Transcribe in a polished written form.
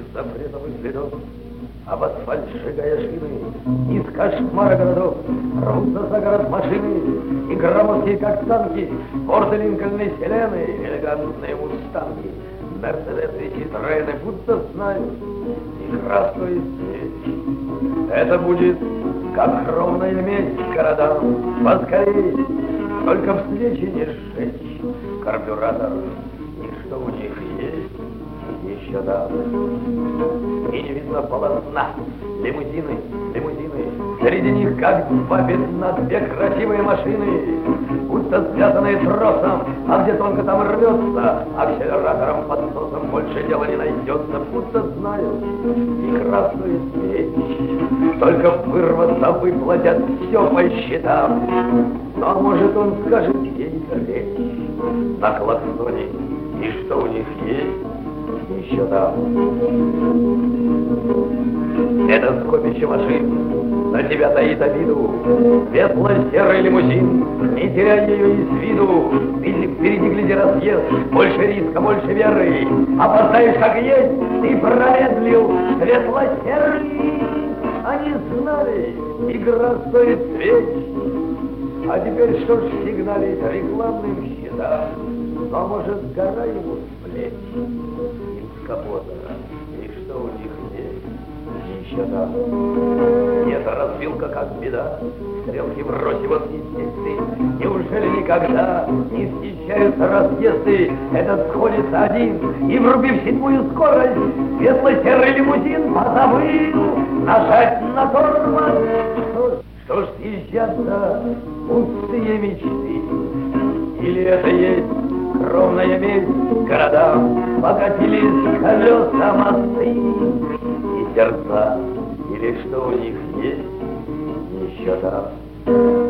запретов и следов, об асфальт сжигая шины, из кошмара городов рвутся за город машины, и громоздкие, как танки, форты Линкольна, Селены, элегантные мустанги, Мерседесы и Ситроены будто знают игра стоит свеч. Это будет как кровная месть городам, поскорей, только в свечи не сжечь карбюратор, и что у них есть, еще да. И не видно полотна, лимузины, среди них как два пятна, две красивые машины, будто связанные тросом, а где только там рвется, акселератором под носом больше дела не найдется, будто знают игра стоит свеч, только вырваться выплатят все по счетам. А может, он скажет ей речь на клаксоне, и что у них есть, еще там. Это скопище машин на тебя таит обиду. Светло-серый лимузин, не теряй ее из виду. Впереди гляди разъезд, больше риска, больше веры. Опоздаешь, как есть, ты промедлил. Светло-серый, они знали, игра стоит свеч. А теперь что ж сигналить рекламным щитам? Но может гора ему с плеч из капота, и что у них есть, еще да. Нет, развилка как беда, стрелки брось его съездить. Неужели никогда не съезжаются разъезды? Этот сходится один, и врубив седьмую скорость, светло-серый лимузин позабыл нажать на тормоз. Что ж съезжаться пустые мечты? Или это есть кровная месть городам? Покатились колеса мосты и сердца, или что у них есть еще там?